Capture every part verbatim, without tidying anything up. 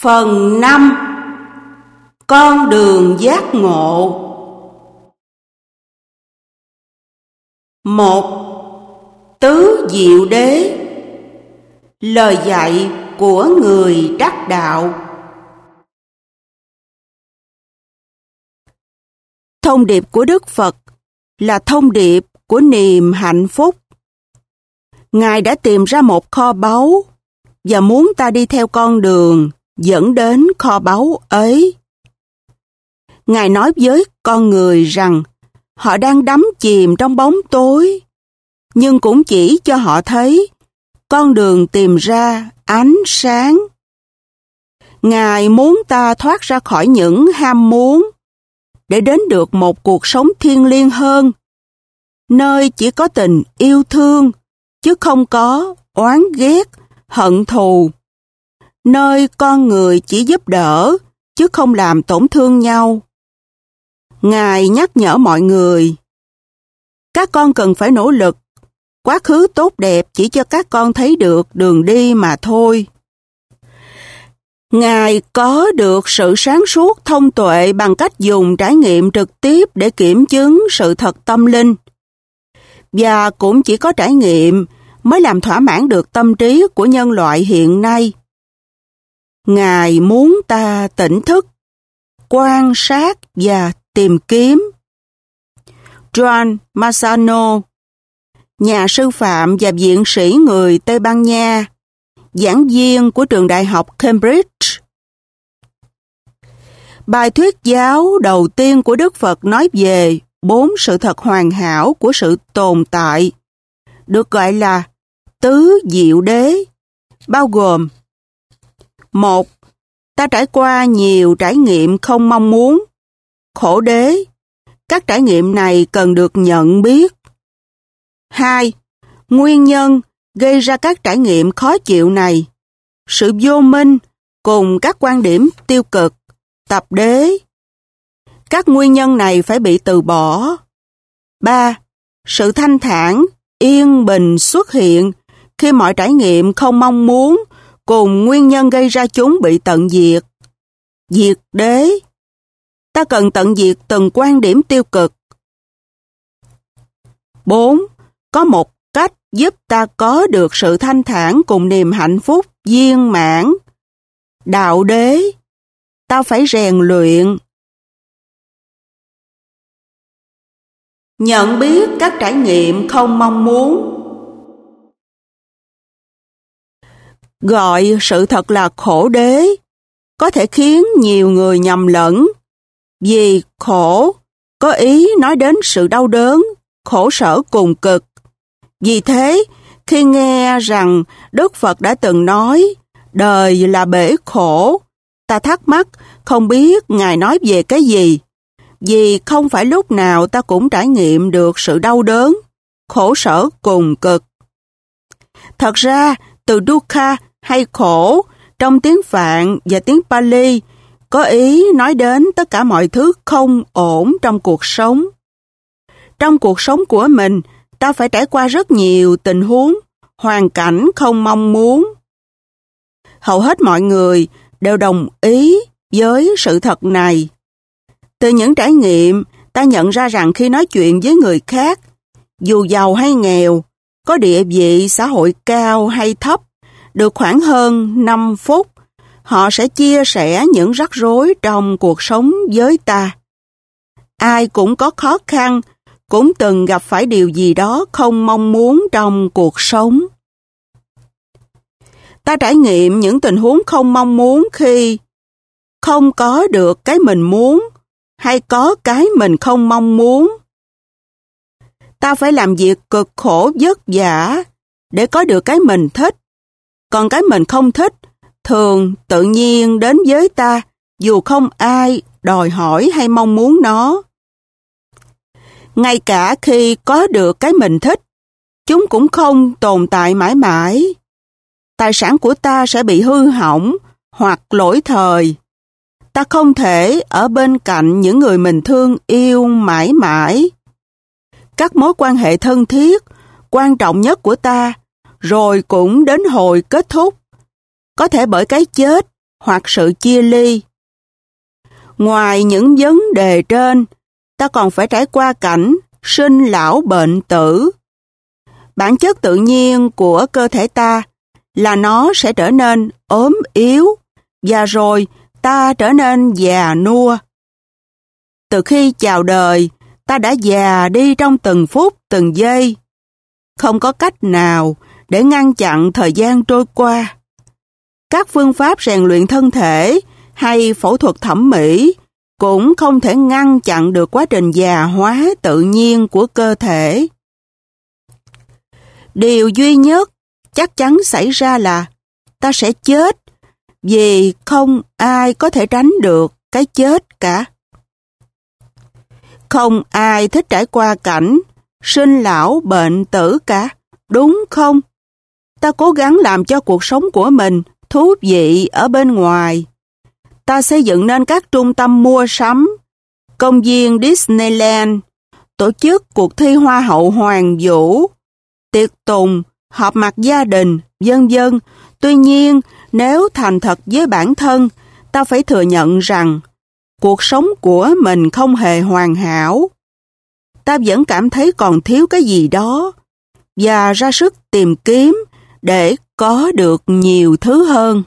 Phần năm. Con đường giác ngộ. Một. Tứ Diệu Đế. Lời dạy của người đắc đạo. Thông điệp của Đức Phật là thông điệp của niềm hạnh phúc. Ngài đã tìm ra một kho báu và muốn ta đi theo con đường dẫn đến kho báu ấy. Ngài nói với con người rằng họ đang đắm chìm trong bóng tối, nhưng cũng chỉ cho họ thấy con đường tìm ra ánh sáng. Ngài muốn ta thoát ra khỏi những ham muốn để đến được một cuộc sống thiêng liêng hơn, nơi chỉ có tình yêu thương, chứ không có oán ghét, hận thù, nơi con người chỉ giúp đỡ, chứ không làm tổn thương nhau. Ngài nhắc nhở mọi người, các con cần phải nỗ lực, quá khứ tốt đẹp chỉ cho các con thấy được đường đi mà thôi. Ngài có được sự sáng suốt thông tuệ bằng cách dùng trải nghiệm trực tiếp để kiểm chứng sự thật tâm linh. Và cũng chỉ có trải nghiệm mới làm thỏa mãn được tâm trí của nhân loại hiện nay. Ngài muốn ta tỉnh thức, quan sát và tìm kiếm. John Massano, nhà sư phạm và viện sĩ người Tây Ban Nha, giảng viên của trường đại học Cambridge. Bài thuyết giáo đầu tiên của Đức Phật nói về bốn sự thật hoàn hảo của sự tồn tại, được gọi là Tứ Diệu Đế, bao gồm: một. Ta trải qua nhiều trải nghiệm không mong muốn, khổ đế. Các trải nghiệm này cần được nhận biết. Hai. Nguyên nhân gây ra các trải nghiệm khó chịu này, sự vô minh cùng các quan điểm tiêu cực, tập đế. Các nguyên nhân này phải bị từ bỏ. Ba. Sự thanh thản, yên bình xuất hiện khi mọi trải nghiệm không mong muốn cùng nguyên nhân gây ra chúng bị tận diệt. Diệt đế. Ta cần tận diệt từng quan điểm tiêu cực. Bốn. Có một cách giúp ta có được sự thanh thản cùng niềm hạnh phúc viên mãn. Đạo đế. Ta phải rèn luyện. Nhận biết các trải nghiệm không mong muốn. Gọi sự thật là khổ đế có thể khiến nhiều người nhầm lẫn, vì khổ có ý nói đến sự đau đớn, khổ sở cùng cực. Vì thế, khi nghe rằng Đức Phật đã từng nói đời là bể khổ, ta thắc mắc không biết Ngài nói về cái gì, vì không phải lúc nào ta cũng trải nghiệm được sự đau đớn, khổ sở cùng cực. Thật ra, từ dukkha hay khổ trong tiếng Phạn và tiếng Pali có ý nói đến tất cả mọi thứ không ổn trong cuộc sống. Trong cuộc sống của mình, ta phải trải qua rất nhiều tình huống, hoàn cảnh không mong muốn. Hầu hết mọi người đều đồng ý với sự thật này. Từ những trải nghiệm, ta nhận ra rằng khi nói chuyện với người khác, dù giàu hay nghèo, có địa vị xã hội cao hay thấp, được khoảng hơn năm phút, họ sẽ chia sẻ những rắc rối trong cuộc sống với ta. Ai cũng có khó khăn, cũng từng gặp phải điều gì đó không mong muốn trong cuộc sống. Ta trải nghiệm những tình huống không mong muốn khi không có được cái mình muốn hay có cái mình không mong muốn. Ta phải làm việc cực khổ vất vả để có được cái mình thích, còn cái mình không thích thường tự nhiên đến với ta dù không ai đòi hỏi hay mong muốn nó. Ngay cả khi có được cái mình thích, chúng cũng không tồn tại mãi mãi. Tài sản của ta sẽ bị hư hỏng hoặc lỗi thời. Ta không thể ở bên cạnh những người mình thương yêu mãi mãi. Các mối quan hệ thân thiết, quan trọng nhất của ta, rồi cũng đến hồi kết thúc. Có thể bởi cái chết hoặc sự chia ly. Ngoài những vấn đề trên, ta còn phải trải qua cảnh sinh lão bệnh tử. Bản chất tự nhiên của cơ thể ta là nó sẽ trở nên ốm yếu, và rồi ta trở nên già nua. Từ khi chào đời, ta đã già đi trong từng phút, từng giây. Không có cách nào để ngăn chặn thời gian trôi qua. Các phương pháp rèn luyện thân thể hay phẫu thuật thẩm mỹ cũng không thể ngăn chặn được quá trình già hóa tự nhiên của cơ thể. Điều duy nhất chắc chắn xảy ra là ta sẽ chết, vì không ai có thể tránh được cái chết cả. Không ai thích trải qua cảnh sinh lão bệnh tử cả, đúng không? Ta cố gắng làm cho cuộc sống của mình thú vị ở bên ngoài. Ta xây dựng nên các trung tâm mua sắm, công viên Disneyland, tổ chức cuộc thi Hoa hậu Hoàng vũ, tiệc tùng, họp mặt gia đình, vân vân. Tuy nhiên, nếu thành thật với bản thân, ta phải thừa nhận rằng cuộc sống của mình không hề hoàn hảo. Ta vẫn cảm thấy còn thiếu cái gì đó và ra sức tìm kiếm để có được nhiều thứ hơn.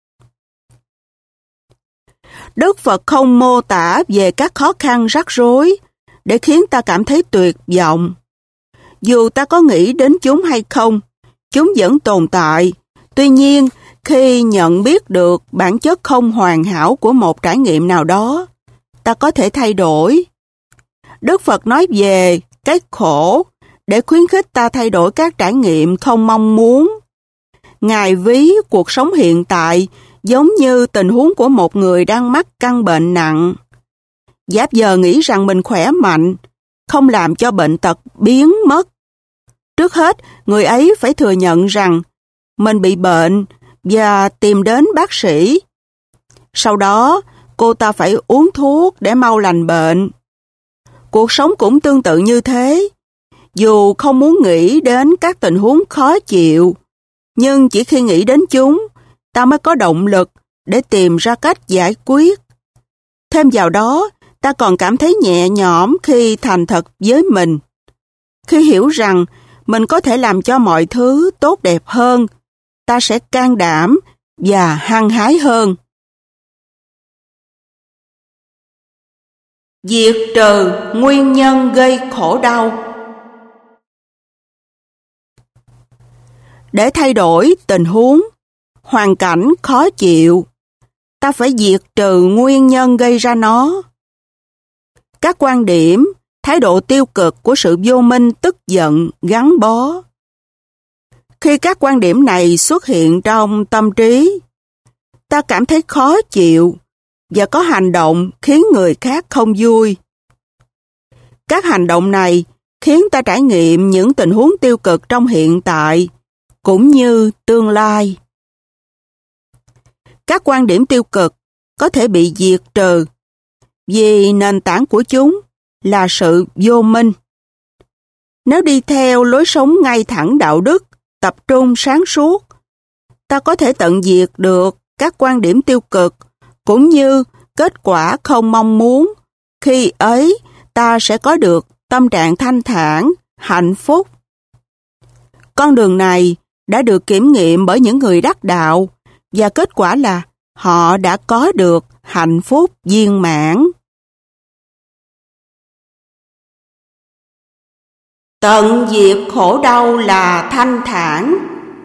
Đức Phật không mô tả về các khó khăn rắc rối để khiến ta cảm thấy tuyệt vọng. Dù ta có nghĩ đến chúng hay không, chúng vẫn tồn tại. Tuy nhiên, khi nhận biết được bản chất không hoàn hảo của một trải nghiệm nào đó, ta có thể thay đổi. Đức Phật nói về cái khổ để khuyến khích ta thay đổi các trải nghiệm không mong muốn. Ngài ví cuộc sống hiện tại giống như tình huống của một người đang mắc căn bệnh nặng. Giả vờ nghĩ rằng mình khỏe mạnh, không làm cho bệnh tật biến mất. Trước hết, người ấy phải thừa nhận rằng mình bị bệnh và tìm đến bác sĩ. Sau đó, cô ta phải uống thuốc để mau lành bệnh. Cuộc sống cũng tương tự như thế. Dù không muốn nghĩ đến các tình huống khó chịu, nhưng chỉ khi nghĩ đến chúng, ta mới có động lực để tìm ra cách giải quyết. Thêm vào đó, ta còn cảm thấy nhẹ nhõm khi thành thật với mình. Khi hiểu rằng mình có thể làm cho mọi thứ tốt đẹp hơn, ta sẽ can đảm và hăng hái hơn. Diệt trừ nguyên nhân gây khổ đau. Để thay đổi tình huống, hoàn cảnh khó chịu, ta phải diệt trừ nguyên nhân gây ra nó. Các quan điểm, thái độ tiêu cực của sự vô minh tức giận gắn bó. Khi các quan điểm này xuất hiện trong tâm trí, ta cảm thấy khó chịu và có hành động khiến người khác không vui. Các hành động này khiến ta trải nghiệm những tình huống tiêu cực trong hiện tại cũng như tương lai. Các quan điểm tiêu cực có thể bị diệt trừ vì nền tảng của chúng là sự vô minh. Nếu đi theo lối sống ngay thẳng đạo đức, tập trung sáng suốt, ta có thể tận diệt được các quan điểm tiêu cực cũng như kết quả không mong muốn. Khi ấy, ta sẽ có được tâm trạng thanh thản, hạnh phúc. Con đường này đã được kiểm nghiệm bởi những người đắc đạo và kết quả là họ đã có được hạnh phúc viên mãn. Tận diệt khổ đau là thanh thản.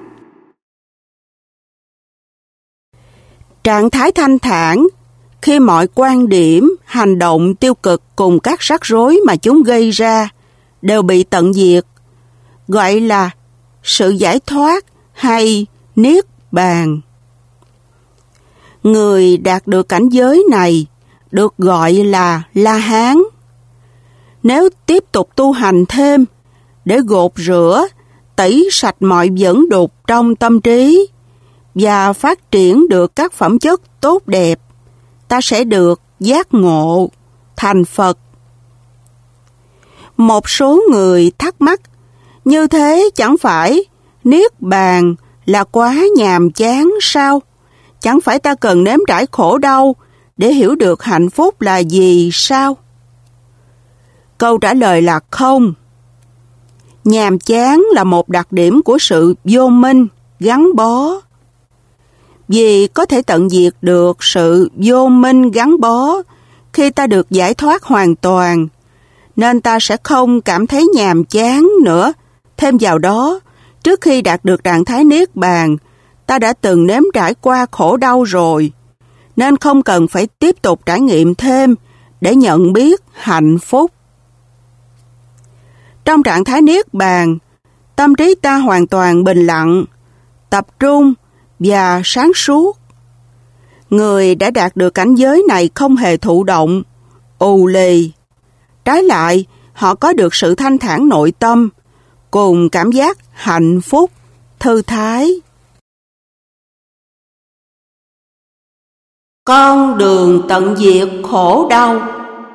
Trạng thái thanh thản khi mọi quan điểm, hành động tiêu cực cùng các rắc rối mà chúng gây ra đều bị tận diệt, gọi là sự giải thoát hay niết bàn. Người đạt được cảnh giới này được gọi là La Hán. Nếu tiếp tục tu hành thêm để gột rửa, tẩy sạch mọi vẩn đục trong tâm trí và phát triển được các phẩm chất tốt đẹp, ta sẽ được giác ngộ, thành Phật. Một số người thắc mắc, như thế chẳng phải niết bàn là quá nhàm chán sao? chẳng phải ta cần nếm trải khổ đau để hiểu được hạnh phúc là gì sao? Câu trả lời là không. Nhàm chán là một đặc điểm của sự vô minh, gắn bó. Vì có thể tận diệt được sự vô minh gắn bó khi ta được giải thoát hoàn toàn, nên ta sẽ không cảm thấy nhàm chán nữa. Thêm vào đó, trước khi đạt được trạng thái niết bàn, ta đã từng nếm trải qua khổ đau rồi, nên không cần phải tiếp tục trải nghiệm thêm để nhận biết hạnh phúc. Trong trạng thái niết bàn, tâm trí ta hoàn toàn bình lặng, tập trung và sáng suốt. Người đã đạt được cảnh giới này không hề thụ động, ù lì. Trái lại, họ có được sự thanh thản nội tâm, cùng cảm giác hạnh phúc, thư thái. Con đường tận diệt khổ đau.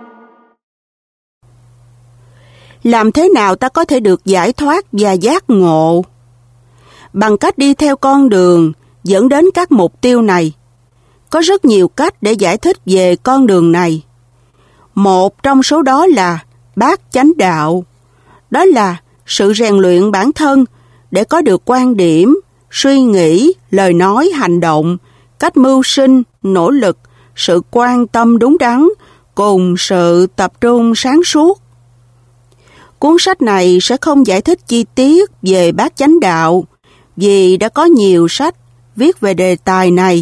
Làm thế nào ta có thể được giải thoát và giác ngộ? Bằng cách đi theo con đường dẫn đến các mục tiêu này. Có rất nhiều cách để giải thích về con đường này. Một trong số đó là bát chánh đạo. Đó là sự rèn luyện bản thân để có được quan điểm, suy nghĩ, lời nói, hành động, cách mưu sinh, nỗ lực, sự quan tâm đúng đắn, cùng sự tập trung sáng suốt. Cuốn sách này sẽ không giải thích chi tiết về bát chánh đạo, vì đã có nhiều sách viết về đề tài này.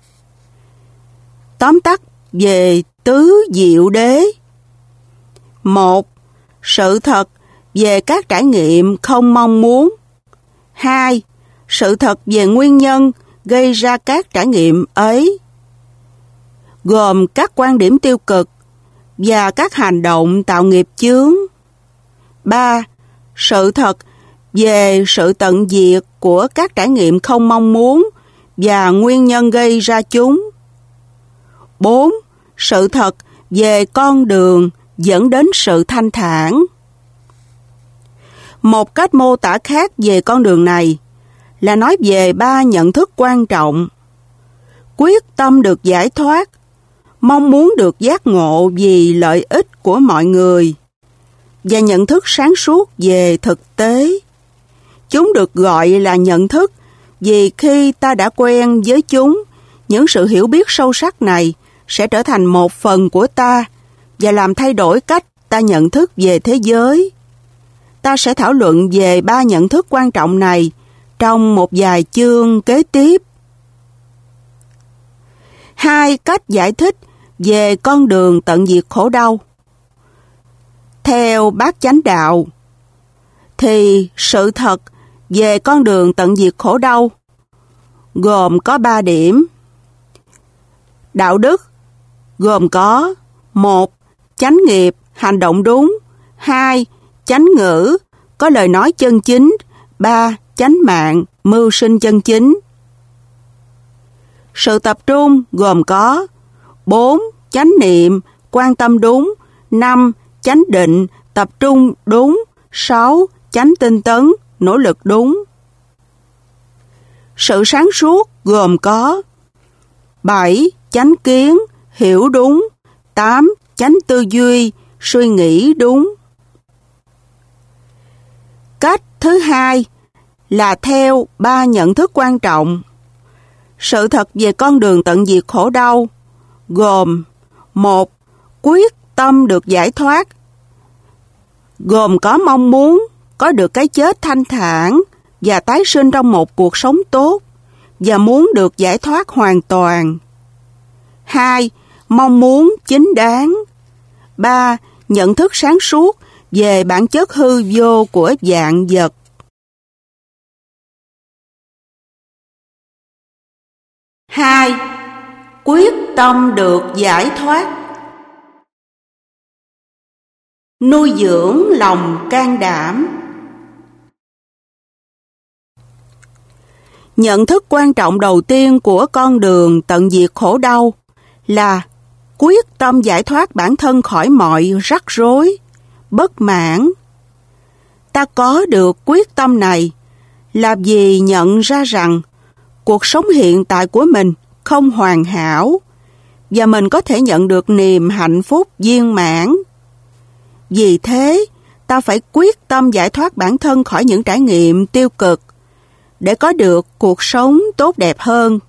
Tóm tắt về tứ diệu đế. Một, sự thật về các trải nghiệm không mong muốn. Hai, sự thật về nguyên nhân gây ra các trải nghiệm ấy, gồm các quan điểm tiêu cực và các hành động tạo nghiệp chướng. Ba, sự thật về sự tận diệt của các trải nghiệm không mong muốn và nguyên nhân gây ra chúng. Bốn, sự thật về con đường dẫn đến sự thanh thản. Một cách mô tả khác về con đường này là nói về ba nhận thức quan trọng: quyết tâm được giải thoát, mong muốn được giác ngộ vì lợi ích của mọi người, và nhận thức sáng suốt về thực tế. Chúng được gọi là nhận thức vì khi ta đã quen với chúng, những sự hiểu biết sâu sắc này sẽ trở thành một phần của ta và làm thay đổi cách ta nhận thức về thế giới. Ta sẽ thảo luận về ba nhận thức quan trọng này trong một vài chương kế tiếp. Hai cách giải thích về con đường tận diệt khổ đau. Theo bát chánh đạo, thì sự thật về con đường tận diệt khổ đau gồm có ba điểm. Đạo đức gồm có: một, chánh nghiệp, hành động đúng; hai, chánh ngữ, có lời nói chân chính; ba, chánh mạng, mưu sinh chân chính. Sự tập trung gồm có: bốn, chánh niệm, quan tâm đúng; năm, chánh định, tập trung đúng; sáu, chánh tinh tấn, nỗ lực đúng. Sự sáng suốt gồm có: bảy, chánh kiến, hiểu đúng; tám, chánh tư duy, suy nghĩ đúng. Cách thứ hai là theo ba nhận thức quan trọng. Sự thật về con đường tận diệt khổ đau gồm: một, quyết tâm được giải thoát, gồm có mong muốn có được cái chết thanh thản và tái sinh trong một cuộc sống tốt, và muốn được giải thoát hoàn toàn. Hai, mong muốn chính đáng. Ba, nhận thức sáng suốt về bản chất hư vô của vạn vật. Hai, quyết tâm được giải thoát. Nuôi dưỡng lòng can đảm. Nhận thức quan trọng đầu tiên của con đường tận diệt khổ đau là quyết tâm giải thoát bản thân khỏi mọi rắc rối, bất mãn. Ta có được quyết tâm này là vì nhận ra rằng cuộc sống hiện tại của mình không hoàn hảo, và mình có thể nhận được niềm hạnh phúc viên mãn. Vì thế, ta phải quyết tâm giải thoát bản thân khỏi những trải nghiệm tiêu cực để có được cuộc sống tốt đẹp hơn.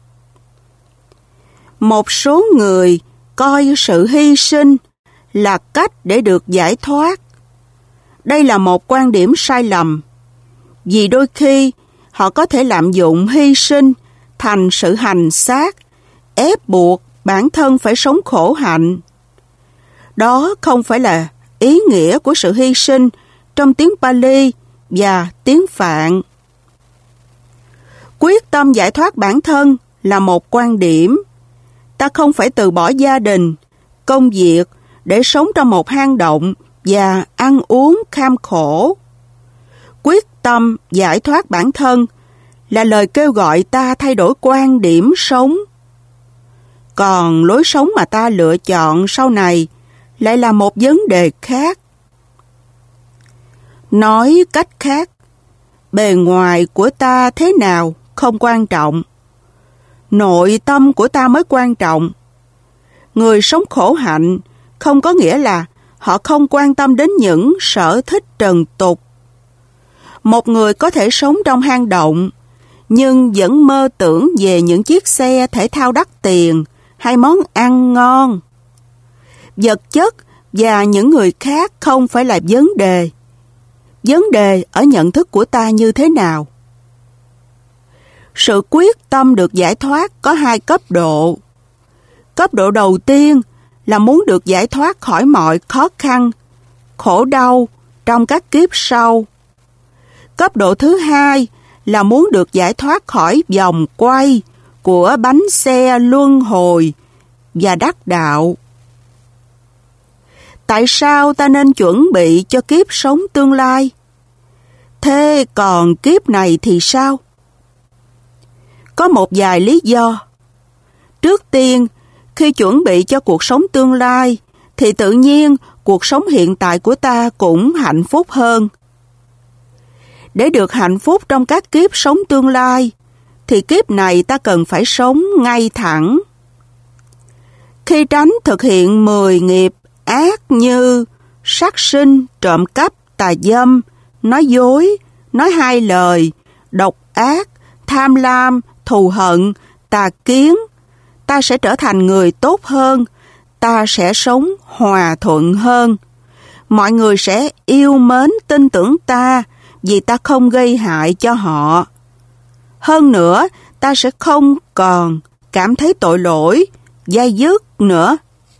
Một số người coi sự hy sinh là cách để được giải thoát. Đây là một quan điểm sai lầm, vì đôi khi họ có thể lạm dụng hy sinh thành sự hành xác, ép buộc bản thân phải sống khổ hạnh. Đó không phải là ý nghĩa của sự hy sinh trong tiếng Pali và tiếng Phạn. Quyết tâm giải thoát bản thân là một quan điểm. Ta không phải từ bỏ gia đình, công việc để sống trong một hang động và ăn uống kham khổ. Quyết tâm giải thoát bản thân là lời kêu gọi ta thay đổi quan điểm sống. Còn lối sống mà ta lựa chọn sau này lại là một vấn đề khác. Nói cách khác, bề ngoài của ta thế nào không quan trọng. Nội tâm của ta mới quan trọng. Người sống khổ hạnh không có nghĩa là họ không quan tâm đến những sở thích trần tục. Một người có thể sống trong hang động, nhưng vẫn mơ tưởng về những chiếc xe thể thao đắt tiền hay món ăn ngon. Vật chất và những người khác không phải là vấn đề. Vấn đề ở nhận thức của ta như thế nào. Sự quyết tâm được giải thoát có hai cấp độ. Cấp độ đầu tiên là muốn được giải thoát khỏi mọi khó khăn, khổ đau trong các kiếp sau. Cấp độ thứ hai là muốn được giải thoát khỏi vòng quay của bánh xe luân hồi và đắc đạo. Tại sao ta nên chuẩn bị cho kiếp sống tương lai? Thế còn kiếp này thì sao? Có một vài lý do. Trước tiên, khi chuẩn bị cho cuộc sống tương lai, thì tự nhiên cuộc sống hiện tại của ta cũng hạnh phúc hơn. Để được hạnh phúc trong các kiếp sống tương lai, thì kiếp này ta cần phải sống ngay thẳng. Khi tránh thực hiện mười nghiệp ác như sát sinh, trộm cắp, tà dâm, nói dối, nói hai lời, độc ác, tham lam, thù hận, tà kiến, ta sẽ trở thành người tốt hơn, ta sẽ sống hòa thuận hơn. Mọi người sẽ yêu mến tin tưởng ta vì ta không gây hại cho họ. Hơn nữa, ta sẽ không còn cảm thấy tội lỗi, day dứt nữa.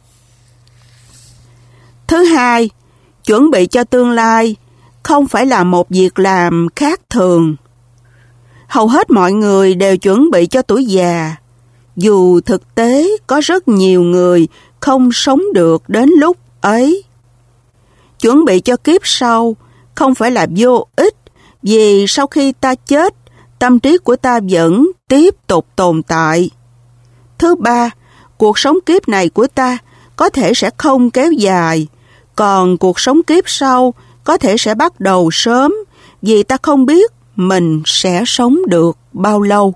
Thứ hai, chuẩn bị cho tương lai không phải là một việc làm khác thường. Hầu hết mọi người đều chuẩn bị cho tuổi già, dù thực tế có rất nhiều người không sống được đến lúc ấy. Chuẩn bị cho kiếp sau không phải là vô ích, vì sau khi ta chết, tâm trí của ta vẫn tiếp tục tồn tại. Thứ ba, cuộc sống kiếp này của ta có thể sẽ không kéo dài, còn cuộc sống kiếp sau có thể sẽ bắt đầu sớm, vì ta không biết mình sẽ sống được bao lâu.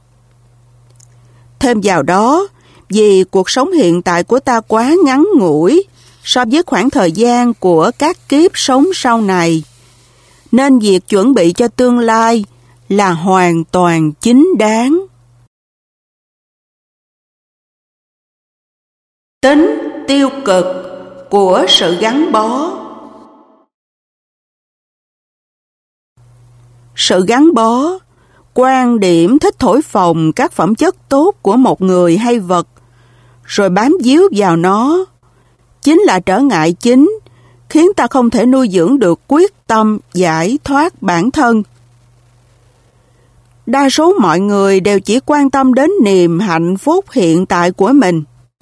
Thêm vào đó, vì cuộc sống hiện tại của ta quá ngắn ngủi so với khoảng thời gian của các kiếp sống sau này, nên việc chuẩn bị cho tương lai là hoàn toàn chính đáng. Tính tiêu cực của sự gắn bó. Sự gắn bó, quan điểm thích thổi phồng các phẩm chất tốt của một người hay vật, rồi bám víu vào nó, chính là trở ngại chính, khiến ta không thể nuôi dưỡng được quyết tâm giải thoát bản thân. Đa số mọi người đều chỉ quan tâm đến niềm hạnh phúc hiện tại của mình.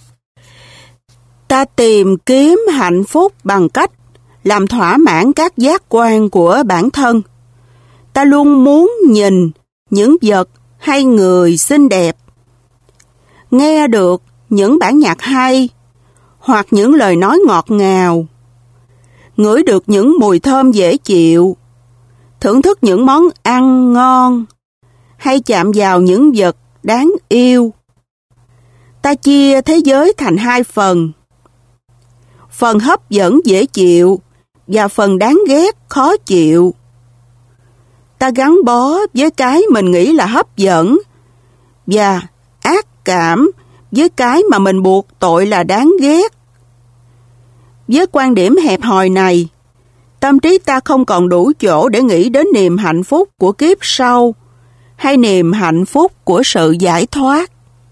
Ta tìm kiếm hạnh phúc bằng cách làm thỏa mãn các giác quan của bản thân. Ta luôn muốn nhìn những vật hay người xinh đẹp, nghe được những bản nhạc hay, hoặc những lời nói ngọt ngào, ngửi được những mùi thơm dễ chịu, thưởng thức những món ăn ngon, hay chạm vào những vật đáng yêu. Ta chia thế giới thành hai phần. Phần hấp dẫn dễ chịu và phần đáng ghét khó chịu. Ta gắn bó với cái mình nghĩ là hấp dẫn và ác cảm với cái mà mình buộc tội là đáng ghét. Với quan điểm hẹp hòi này, tâm trí ta không còn đủ chỗ để nghĩ đến niềm hạnh phúc của kiếp sau hay niềm hạnh phúc của sự giải thoát.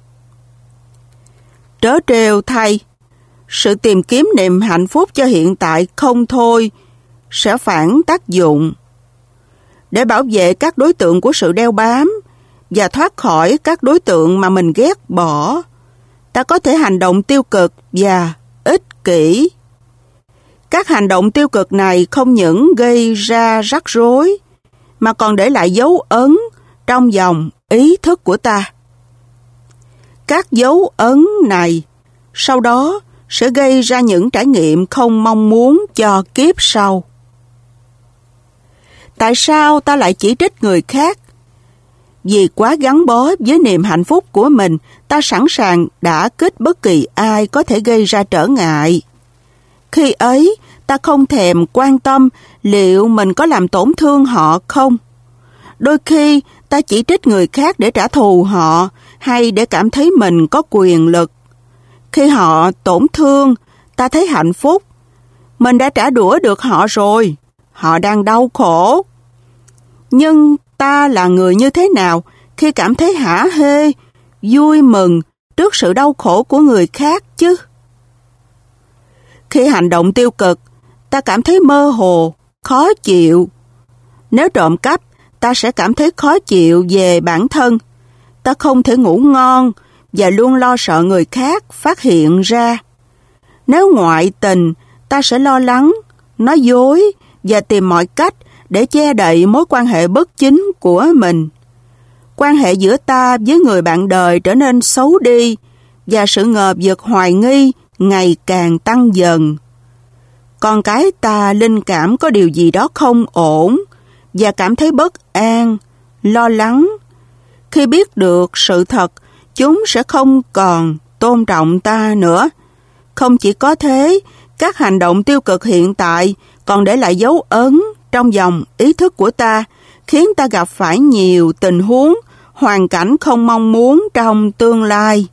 Trớ trêu thay, sự tìm kiếm niềm hạnh phúc cho hiện tại không thôi sẽ phản tác dụng. Để bảo vệ các đối tượng của sự đeo bám và thoát khỏi các đối tượng mà mình ghét bỏ, ta có thể hành động tiêu cực và ích kỷ. Các hành động tiêu cực này không những gây ra rắc rối, mà còn để lại dấu ấn trong dòng ý thức của ta. Các dấu ấn này sau đó sẽ gây ra những trải nghiệm không mong muốn cho kiếp sau. Tại sao ta lại chỉ trích người khác? Vì quá gắn bó với niềm hạnh phúc của mình, ta sẵn sàng đả kích bất kỳ ai có thể gây ra trở ngại. Khi ấy, ta không thèm quan tâm liệu mình có làm tổn thương họ không. Đôi khi, ta chỉ trích người khác để trả thù họ hay để cảm thấy mình có quyền lực. Khi họ tổn thương, ta thấy hạnh phúc. Mình đã trả đũa được họ rồi. Họ đang đau khổ. Nhưng ta là người như thế nào khi cảm thấy hả hê, vui mừng trước sự đau khổ của người khác chứ? Khi hành động tiêu cực, ta cảm thấy mơ hồ, khó chịu. Nếu trộm cắp, ta sẽ cảm thấy khó chịu về bản thân. Ta không thể ngủ ngon và luôn lo sợ người khác phát hiện ra. Nếu ngoại tình, ta sẽ lo lắng, nói dối và tìm mọi cách để che đậy mối quan hệ bất chính của mình. Quan hệ giữa ta với người bạn đời trở nên xấu đi và sự ngờ vực hoài nghi ngày càng tăng dần. Con cái ta linh cảm có điều gì đó không ổn và cảm thấy bất an, lo lắng. Khi biết được sự thật, chúng sẽ không còn tôn trọng ta nữa. Không chỉ có thế, các hành động tiêu cực hiện tại còn để lại dấu ấn trong dòng ý thức của ta, khiến ta gặp phải nhiều tình huống, hoàn cảnh không mong muốn trong tương lai.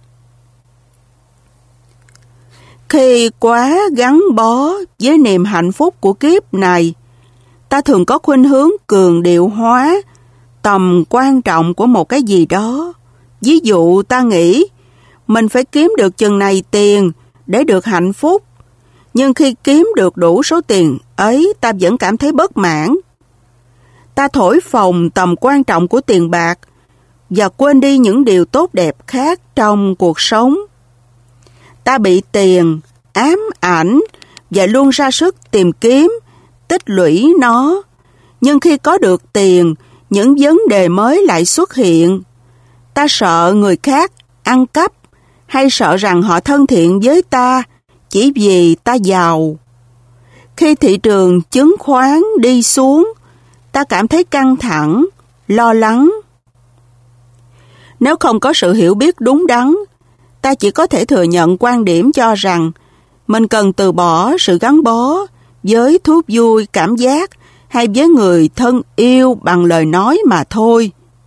Khi quá gắn bó với niềm hạnh phúc của kiếp này, ta thường có khuynh hướng cường điệu hóa tầm quan trọng của một cái gì đó. Ví dụ ta nghĩ, mình phải kiếm được chừng này tiền để được hạnh phúc. Nhưng khi kiếm được đủ số tiền ấy, ta vẫn cảm thấy bất mãn. Ta thổi phồng tầm quan trọng của tiền bạc và quên đi những điều tốt đẹp khác trong cuộc sống. Ta bị tiền ám ảnh và luôn ra sức tìm kiếm, tích lũy nó. Nhưng khi có được tiền, những vấn đề mới lại xuất hiện. Ta sợ người khác ăn cắp hay sợ rằng họ thân thiện với ta chỉ vì ta giàu. Khi thị trường chứng khoán đi xuống, ta cảm thấy căng thẳng, lo lắng. Nếu không có sự hiểu biết đúng đắn, ta chỉ có thể thừa nhận quan điểm cho rằng mình cần từ bỏ sự gắn bó với thú vui cảm giác hay với người thân yêu bằng lời nói mà thôi.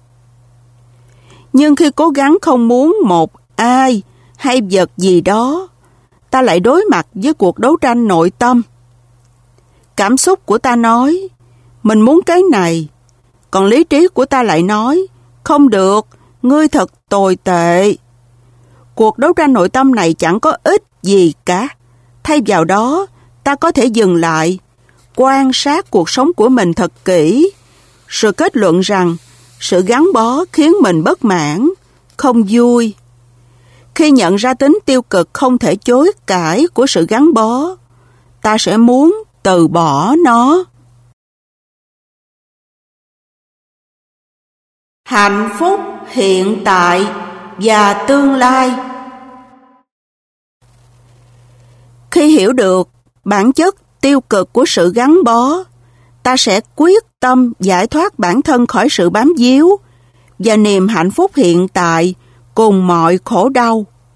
Nhưng khi cố gắng không muốn một ai hay vật gì đó, ta lại đối mặt với cuộc đấu tranh nội tâm. Cảm xúc của ta nói, mình muốn cái này, còn lý trí của ta lại nói, không được, ngươi thật tồi tệ. Cuộc đấu tranh nội tâm này chẳng có ích gì cả. Thay vào đó, ta có thể dừng lại, quan sát cuộc sống của mình thật kỹ, rồi kết luận rằng sự gắn bó khiến mình bất mãn, không vui. Khi nhận ra tính tiêu cực không thể chối cãi của sự gắn bó, ta sẽ muốn từ bỏ nó. Hạnh phúc hiện tại và tương lai. Khi hiểu được bản chất tiêu cực của sự gắn bó, ta sẽ quyết tâm giải thoát bản thân khỏi sự bám víu và niềm hạnh phúc hiện tại cùng mọi khổ đau.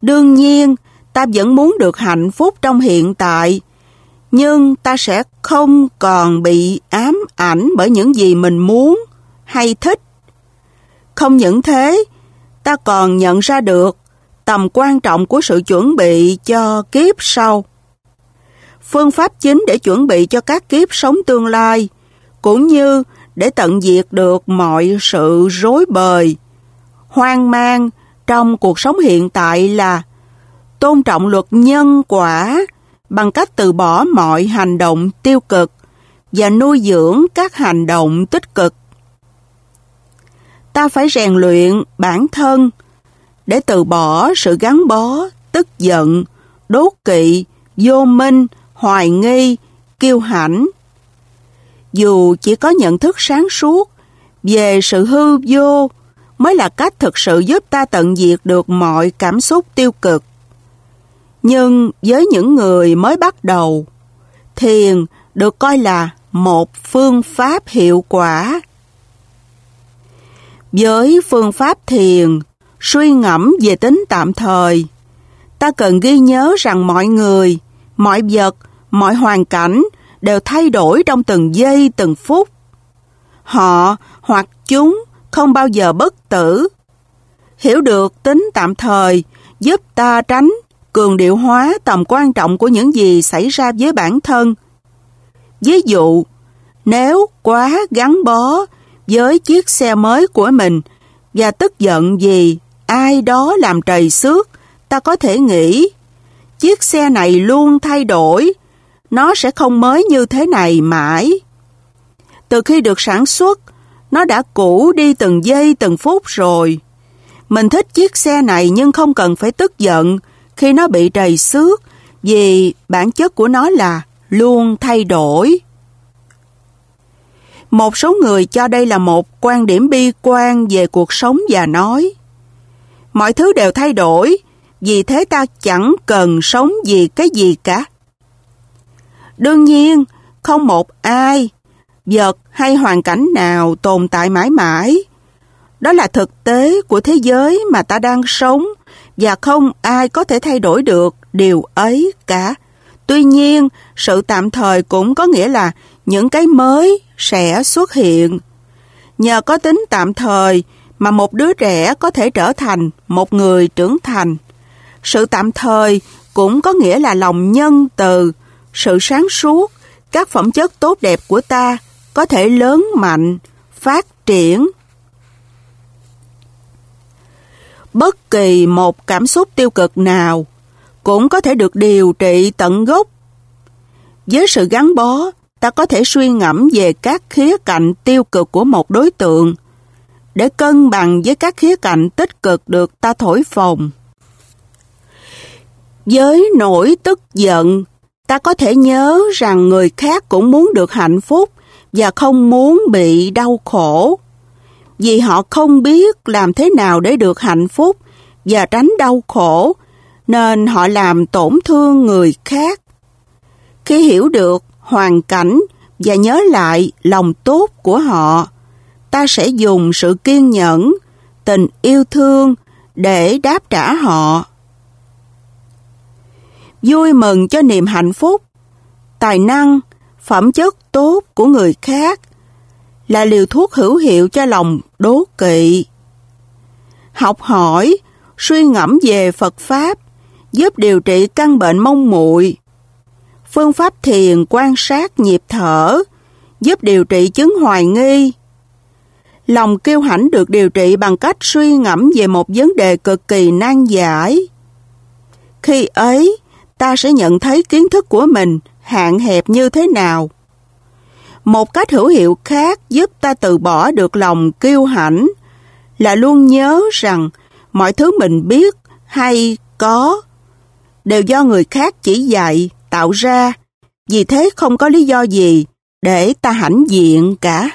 Đương nhiên, ta vẫn muốn được hạnh phúc trong hiện tại, nhưng ta sẽ không còn bị ám ảnh bởi những gì mình muốn hay thích. Không những thế, ta còn nhận ra được tầm quan trọng của sự chuẩn bị cho kiếp sau. Phương pháp chính để chuẩn bị cho các kiếp sống tương lai, cũng như để tận diệt được mọi sự rối bời, hoang mang trong cuộc sống hiện tại là tôn trọng luật nhân quả bằng cách từ bỏ mọi hành động tiêu cực và nuôi dưỡng các hành động tích cực. Ta phải rèn luyện bản thân để từ bỏ sự gắn bó, tức giận, đố kỵ, vô minh, hoài nghi, kiêu hãnh. Dù chỉ có nhận thức sáng suốt về sự hư vô mới là cách thực sự giúp ta tận diệt được mọi cảm xúc tiêu cực. Nhưng với những người mới bắt đầu, thiền được coi là một phương pháp hiệu quả. Với phương pháp thiền, suy ngẫm về tính tạm thời, ta cần ghi nhớ rằng mọi người, mọi vật, mọi hoàn cảnh đều thay đổi trong từng giây từng phút. Họ hoặc chúng không bao giờ bất tử. Hiểu được tính tạm thời giúp ta tránh cường điệu hóa tầm quan trọng của những gì xảy ra với bản thân. Ví dụ, nếu quá gắn bó với chiếc xe mới của mình và tức giận vì ai đó làm trầy xước, ta có thể nghĩ chiếc xe này luôn thay đổi, nó sẽ không mới như thế này mãi. Từ khi được sản xuất, nó đã cũ đi từng giây từng phút rồi. Mình thích chiếc xe này nhưng không cần phải tức giận khi nó bị trầy xước, vì bản chất của nó là luôn thay đổi. Một số người cho đây là một quan điểm bi quan về cuộc sống và nói: mọi thứ đều thay đổi, vì thế ta chẳng cần sống vì cái gì cả. Đương nhiên, không một ai, vật hay hoàn cảnh nào tồn tại mãi mãi. Đó là thực tế của thế giới mà ta đang sống, và không ai có thể thay đổi được điều ấy cả. Tuy nhiên, sự tạm thời cũng có nghĩa là những cái mới sẽ xuất hiện. Nhờ có tính tạm thời mà một đứa trẻ có thể trở thành một người trưởng thành. Sự tạm thời cũng có nghĩa là lòng nhân từ, sự sáng suốt, các phẩm chất tốt đẹp của ta có thể lớn mạnh, phát triển. Bất kỳ một cảm xúc tiêu cực nào cũng có thể được điều trị tận gốc. Với sự gắn bó, ta có thể suy ngẫm về các khía cạnh tiêu cực của một đối tượng để cân bằng với các khía cạnh tích cực được ta thổi phồng. Với nỗi tức giận, ta có thể nhớ rằng người khác cũng muốn được hạnh phúc và không muốn bị đau khổ. Vì họ không biết làm thế nào để được hạnh phúc và tránh đau khổ, nên họ làm tổn thương người khác. Khi hiểu được hoàn cảnh và nhớ lại lòng tốt của họ, ta sẽ dùng sự kiên nhẫn, tình yêu thương để đáp trả họ. Vui mừng cho niềm hạnh phúc, tài năng, phẩm chất tốt của người khác là liều thuốc hữu hiệu cho lòng đố kỵ. Học hỏi, suy ngẫm về Phật Pháp giúp điều trị căn bệnh mông muội. Phương pháp thiền quan sát nhịp thở giúp điều trị chứng hoài nghi. Lòng kiêu hãnh được điều trị bằng cách suy ngẫm về một vấn đề cực kỳ nan giải. Khi ấy, ta sẽ nhận thấy kiến thức của mình hạn hẹp như thế nào. Một cách hữu hiệu khác giúp ta từ bỏ được lòng kiêu hãnh là luôn nhớ rằng mọi thứ mình biết hay có đều do người khác chỉ dạy, tạo ra, vì thế không có lý do gì để ta hãnh diện cả.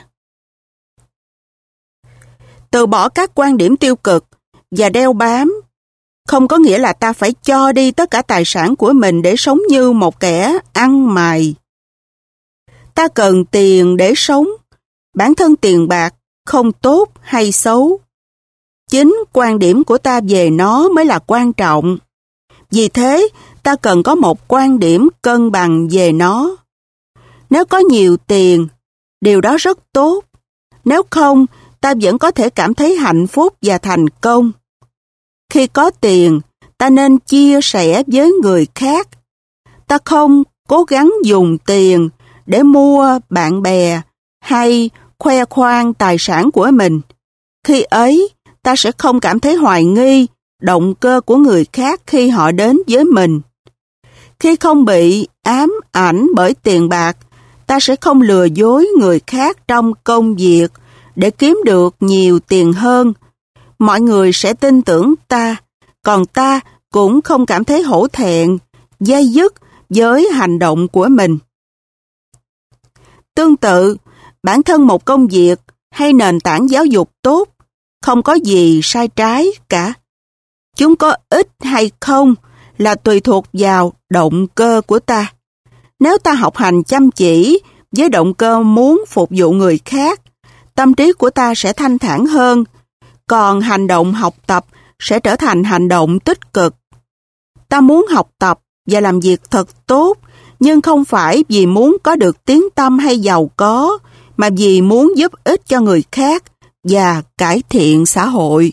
Từ bỏ các quan điểm tiêu cực và đeo bám không có nghĩa là ta phải cho đi tất cả tài sản của mình để sống như một kẻ ăn mày. Ta cần tiền để sống, bản thân tiền bạc không tốt hay xấu. Chính quan điểm của ta về nó mới là quan trọng. Vì thế, ta cần có một quan điểm cân bằng về nó. Nếu có nhiều tiền, điều đó rất tốt. Nếu không, ta vẫn có thể cảm thấy hạnh phúc và thành công. Khi có tiền, ta nên chia sẻ với người khác. Ta không cố gắng dùng tiền để mua bạn bè hay khoe khoang tài sản của mình. Khi ấy, ta sẽ không cảm thấy hoài nghi động cơ của người khác khi họ đến với mình. Khi không bị ám ảnh bởi tiền bạc, ta sẽ không lừa dối người khác trong công việc để kiếm được nhiều tiền hơn. Mọi người sẽ tin tưởng ta, còn ta cũng không cảm thấy hổ thẹn, day dứt với hành động của mình. Tương tự, bản thân một công việc hay nền tảng giáo dục tốt không có gì sai trái cả. Chúng có ích hay không là tùy thuộc vào động cơ của ta. Nếu ta học hành chăm chỉ với động cơ muốn phục vụ người khác, tâm trí của ta sẽ thanh thản hơn, còn hành động học tập sẽ trở thành hành động tích cực. Ta muốn học tập và làm việc thật tốt, nhưng không phải vì muốn có được tiếng tăm hay giàu có, mà vì muốn giúp ích cho người khác và cải thiện xã hội.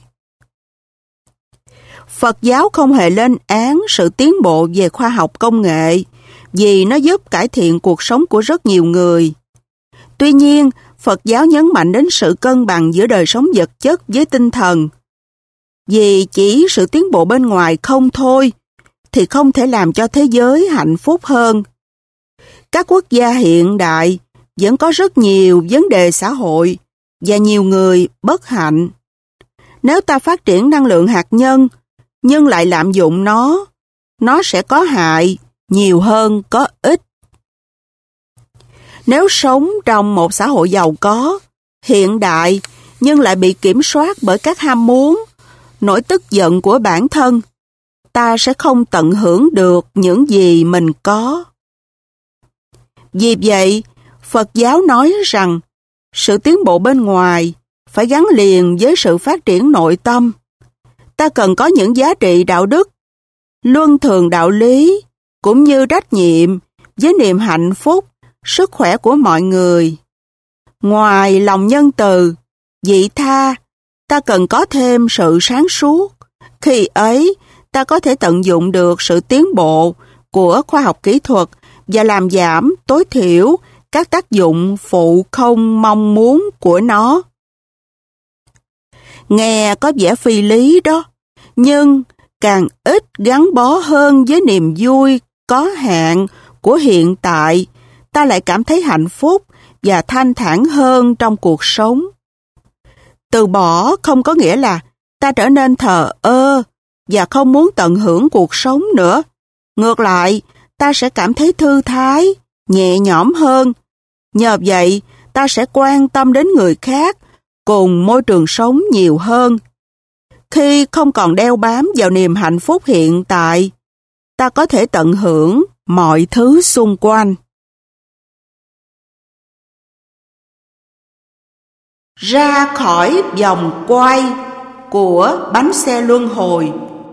Phật giáo không hề lên án sự tiến bộ về khoa học công nghệ, vì nó giúp cải thiện cuộc sống của rất nhiều người. Tuy nhiên, Phật giáo nhấn mạnh đến sự cân bằng giữa đời sống vật chất với tinh thần. Vì chỉ sự tiến bộ bên ngoài không thôi, thì không thể làm cho thế giới hạnh phúc hơn. Các quốc gia hiện đại vẫn có rất nhiều vấn đề xã hội và nhiều người bất hạnh. Nếu ta phát triển năng lượng hạt nhân, nhưng lại lạm dụng nó, nó sẽ có hại nhiều hơn có ích. Nếu sống trong một xã hội giàu có, hiện đại, nhưng lại bị kiểm soát bởi các ham muốn, nỗi tức giận của bản thân, ta sẽ không tận hưởng được những gì mình có. Vì vậy, Phật giáo nói rằng sự tiến bộ bên ngoài phải gắn liền với sự phát triển nội tâm. Ta cần có những giá trị đạo đức, luân thường đạo lý, cũng như trách nhiệm với niềm hạnh phúc, sức khỏe của mọi người. Ngoài lòng nhân từ, vị tha, ta cần có thêm sự sáng suốt. Khi ấy, ta có thể tận dụng được sự tiến bộ của khoa học kỹ thuật và làm giảm tối thiểu các tác dụng phụ không mong muốn của nó. Nghe có vẻ phi lý đó, nhưng càng ít gắn bó hơn với niềm vui có hạn của hiện tại, ta lại cảm thấy hạnh phúc và thanh thản hơn trong cuộc sống. Từ bỏ không có nghĩa là ta trở nên thờ ơ và không muốn tận hưởng cuộc sống nữa. Ngược lại, ta sẽ cảm thấy thư thái, nhẹ nhõm hơn. Nhờ vậy, ta sẽ quan tâm đến người khác cùng môi trường sống nhiều hơn. Khi không còn đeo bám vào niềm hạnh phúc hiện tại, ta có thể tận hưởng mọi thứ xung quanh. Ra khỏi vòng quay của bánh xe luân hồi.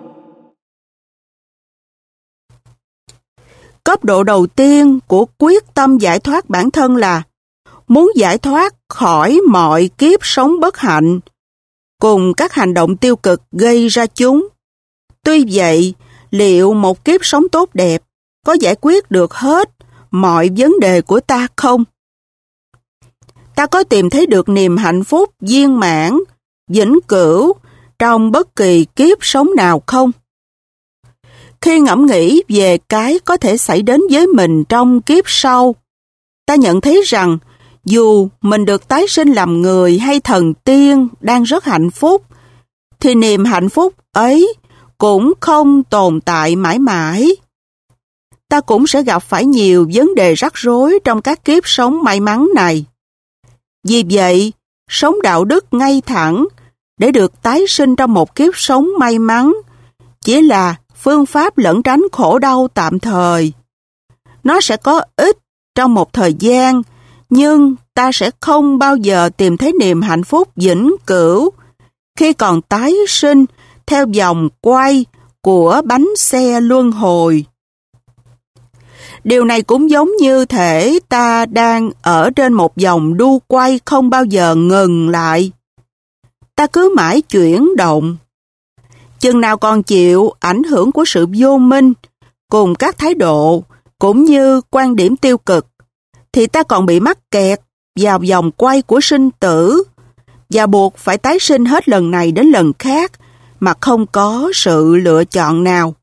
Cấp độ đầu tiên của quyết tâm giải thoát bản thân là muốn giải thoát khỏi mọi kiếp sống bất hạnh cùng các hành động tiêu cực gây ra chúng. Tuy vậy, liệu một kiếp sống tốt đẹp có giải quyết được hết mọi vấn đề của ta không? Ta có tìm thấy được niềm hạnh phúc viên mãn, vĩnh cửu trong bất kỳ kiếp sống nào không? Khi ngẫm nghĩ về cái có thể xảy đến với mình trong kiếp sau, ta nhận thấy rằng dù mình được tái sinh làm người hay thần tiên đang rất hạnh phúc, thì niềm hạnh phúc ấy cũng không tồn tại mãi mãi. Ta cũng sẽ gặp phải nhiều vấn đề rắc rối trong các kiếp sống may mắn này. Vì vậy, sống đạo đức ngay thẳng để được tái sinh trong một kiếp sống may mắn chỉ là phương pháp lẩn tránh khổ đau tạm thời. Nó sẽ có ích trong một thời gian, nhưng ta sẽ không bao giờ tìm thấy niềm hạnh phúc vĩnh cửu khi còn tái sinh theo vòng quay của bánh xe luân hồi. Điều này cũng giống như thể ta đang ở trên một vòng đu quay không bao giờ ngừng lại. Ta cứ mãi chuyển động. Chừng nào còn chịu ảnh hưởng của sự vô minh cùng các thái độ cũng như quan điểm tiêu cực, thì ta còn bị mắc kẹt vào vòng quay của sinh tử và buộc phải tái sinh hết lần này đến lần khác mà không có sự lựa chọn nào.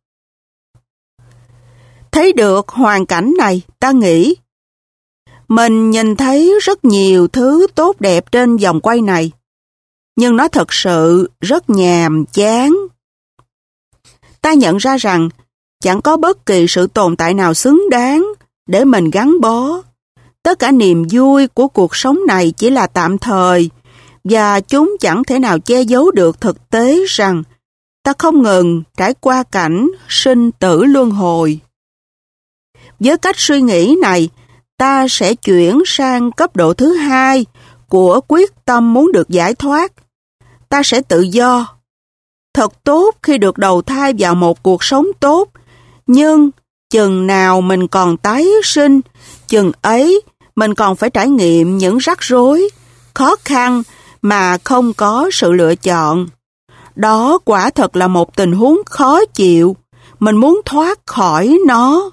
Thấy được hoàn cảnh này, ta nghĩ mình nhìn thấy rất nhiều thứ tốt đẹp trên vòng quay này, nhưng nó thật sự rất nhàm chán. Ta nhận ra rằng chẳng có bất kỳ sự tồn tại nào xứng đáng để mình gắn bó. Tất cả niềm vui của cuộc sống này chỉ là tạm thời, và chúng chẳng thể nào che giấu được thực tế rằng ta không ngừng trải qua cảnh sinh tử luân hồi. Với cách suy nghĩ này, ta sẽ chuyển sang cấp độ thứ hai của quyết tâm muốn được giải thoát. Ta sẽ tự do. Thật tốt khi được đầu thai vào một cuộc sống tốt, nhưng chừng nào mình còn tái sinh, chừng ấy mình còn phải trải nghiệm những rắc rối, khó khăn mà không có sự lựa chọn. Đó quả thật là một tình huống khó chịu, mình muốn thoát khỏi nó.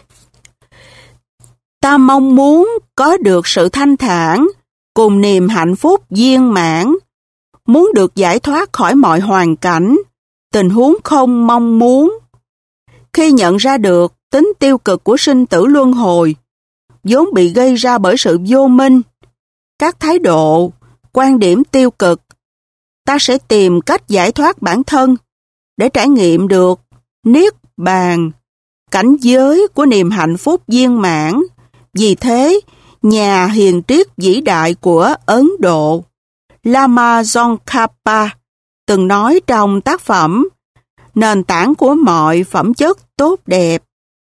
Ta mong muốn có được sự thanh thản cùng niềm hạnh phúc viên mãn, muốn được giải thoát khỏi mọi hoàn cảnh, tình huống không mong muốn. Khi nhận ra được tính tiêu cực của sinh tử luân hồi, vốn bị gây ra bởi sự vô minh, các thái độ, quan điểm tiêu cực, ta sẽ tìm cách giải thoát bản thân để trải nghiệm được niết bàn, cảnh giới của niềm hạnh phúc viên mãn. Vì thế, nhà hiền triết vĩ đại của Ấn Độ, Lama Tsongkhapa, từng nói trong tác phẩm Nền tảng của mọi phẩm chất tốt đẹp: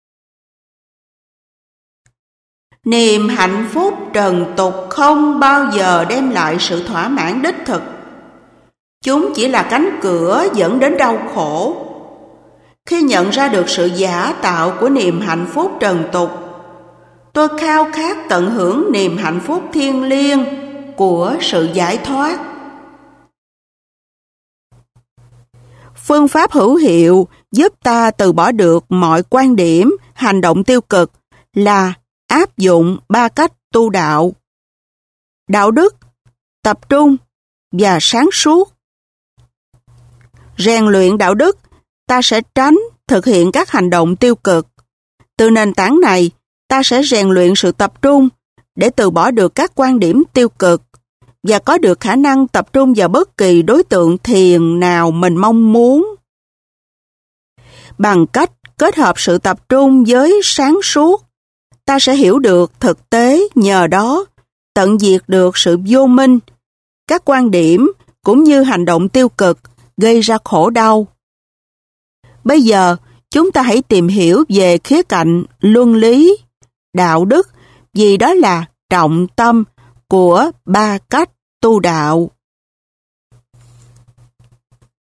niềm hạnh phúc trần tục không bao giờ đem lại sự thỏa mãn đích thực. Chúng chỉ là cánh cửa dẫn đến đau khổ. Khi nhận ra được sự giả tạo của niềm hạnh phúc trần tục, tôi khao khát tận hưởng niềm hạnh phúc thiêng liêng của sự giải thoát. Phương pháp hữu hiệu giúp ta từ bỏ được mọi quan điểm, hành động tiêu cực là áp dụng ba cách tu đạo: đạo đức, tập trung và sáng suốt. Rèn luyện đạo đức, ta sẽ tránh thực hiện các hành động tiêu cực. Từ nền tảng này, ta sẽ rèn luyện sự tập trung để từ bỏ được các quan điểm tiêu cực và có được khả năng tập trung vào bất kỳ đối tượng thiền nào mình mong muốn. Bằng cách kết hợp sự tập trung với sáng suốt, ta sẽ hiểu được thực tế, nhờ đó tận diệt được sự vô minh, các quan điểm cũng như hành động tiêu cực gây ra khổ đau. Bây giờ, chúng ta hãy tìm hiểu về khía cạnh luân lý, đạo đức, vì đó là trọng tâm của ba cách tu đạo.